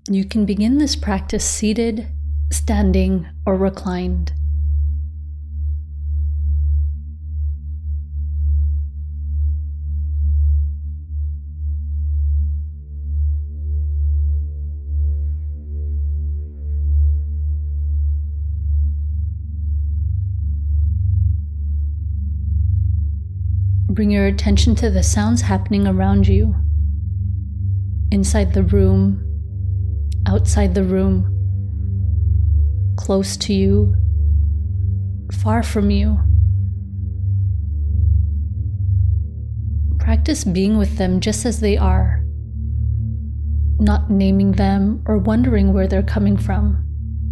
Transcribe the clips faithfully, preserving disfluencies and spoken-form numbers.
You can begin this practice seated, standing, or reclined. Bring your attention to the sounds happening around you, inside the room, outside the room, close to you, far from you. Practice being with them just as they are, not naming them or wondering where they're coming from.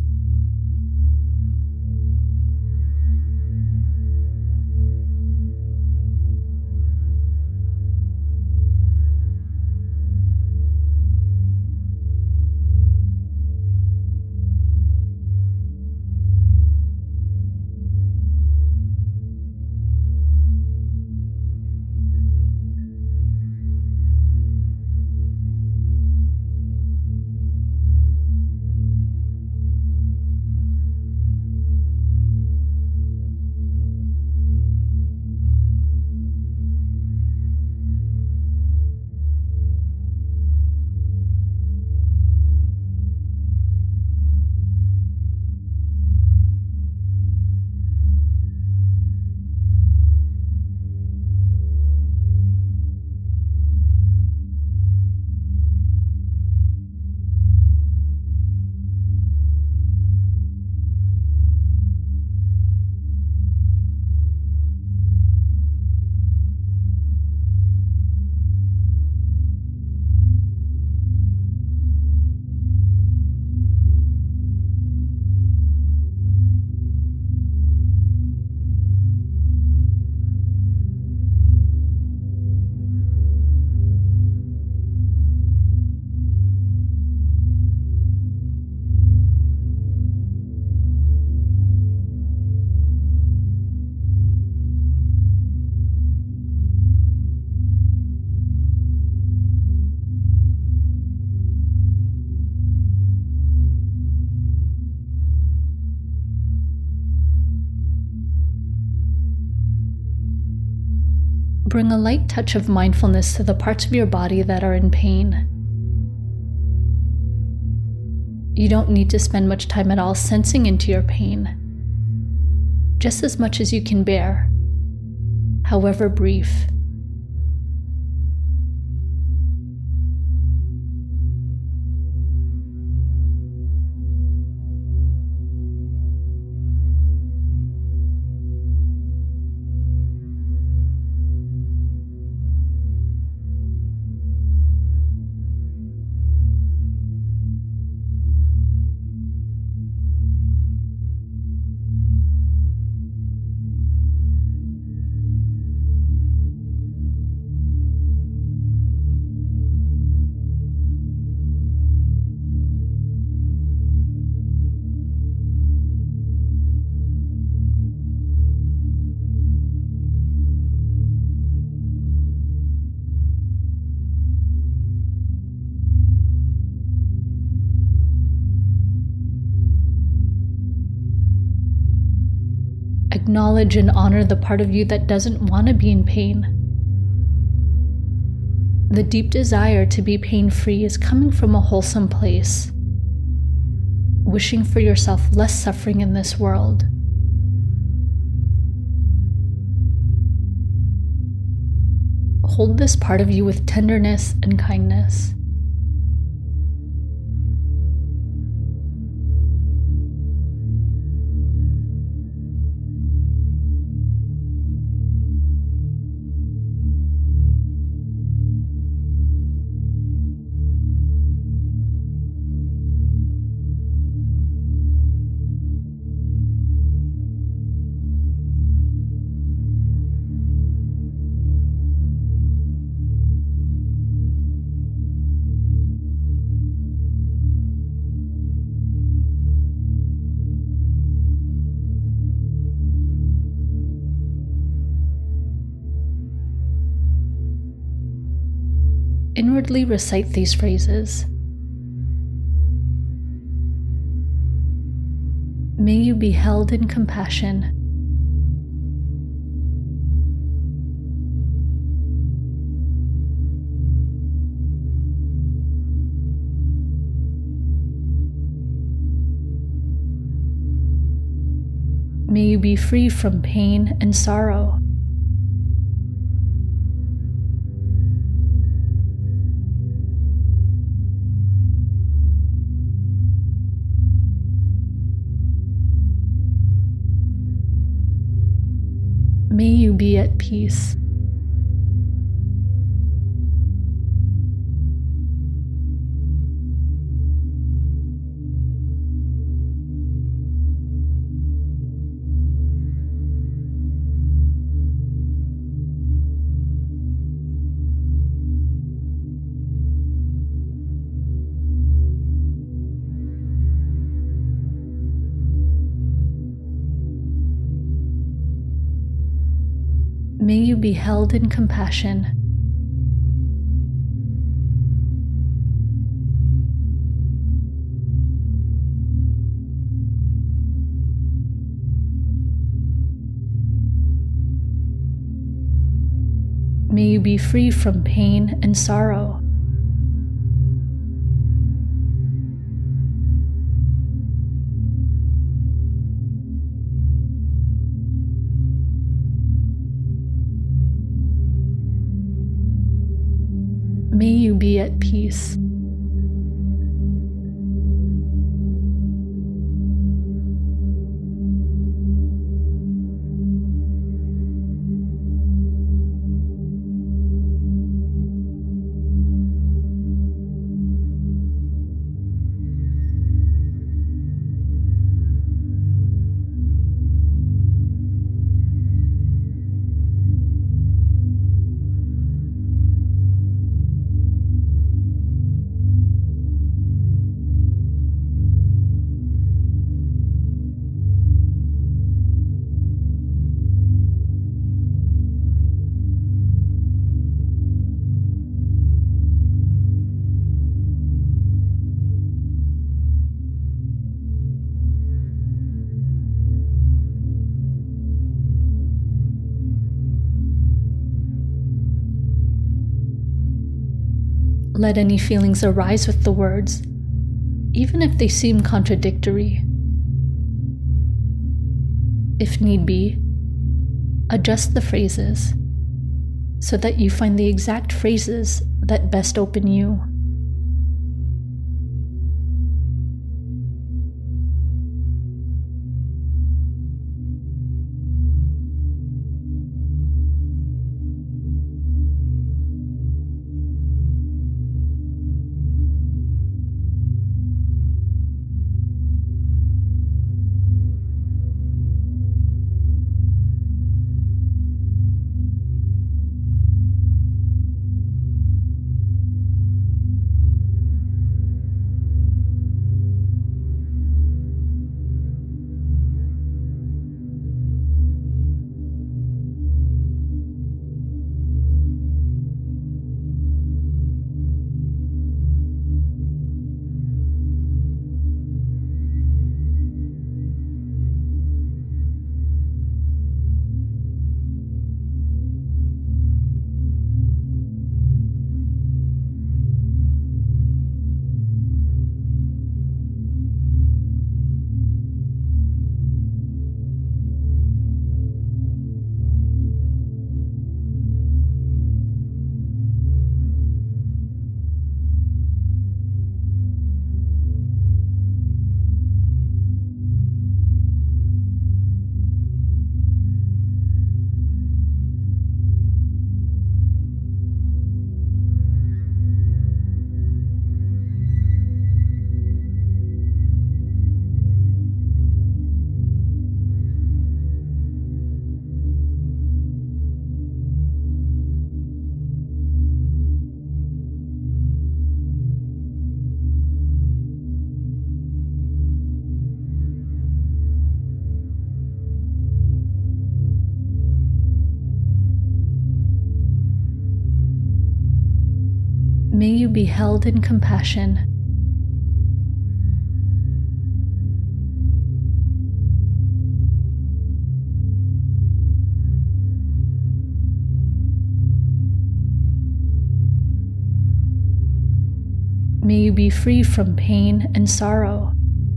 Bring a light touch of mindfulness to the parts of your body that are in pain. You don't need to spend much time at all sensing into your pain, just as much as you can bear, however brief. Acknowledge and honor the part of you that doesn't want to be in pain. The deep desire to be pain-free is coming from a wholesome place, wishing for yourself less suffering in this world. Hold this part of you with tenderness and kindness. Inwardly recite these phrases. May you be held in compassion. May you be free from pain and sorrow. May you be at peace. May you be held in compassion. May you be free from pain and sorrow. May you be at peace. Let any feelings arise with the words, even if they seem contradictory. If need be, adjust the phrases so that you find the exact phrases that best open you. May you be held in compassion. May you be free from pain and sorrow.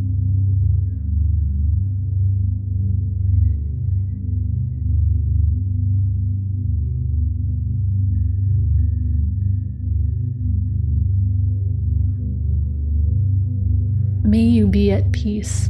May you be at peace.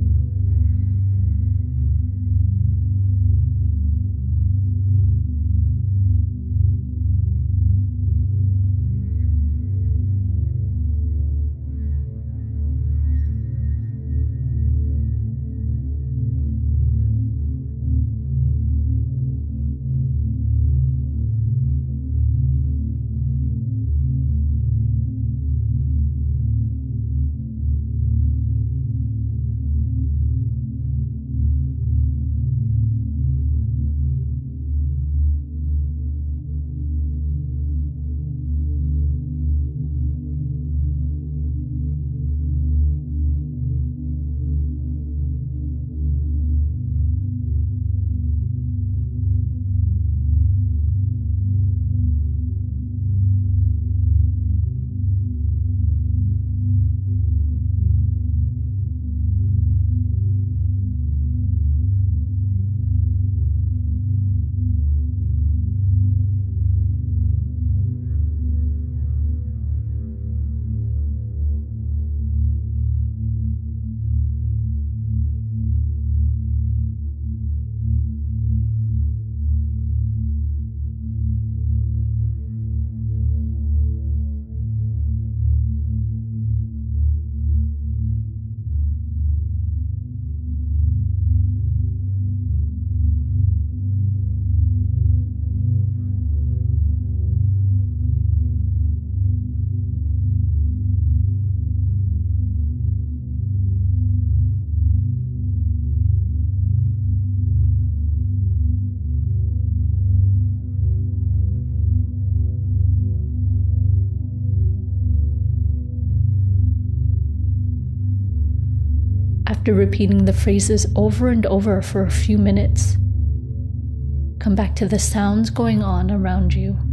After repeating the phrases over and over for a few minutes, come back to the sounds going on around you.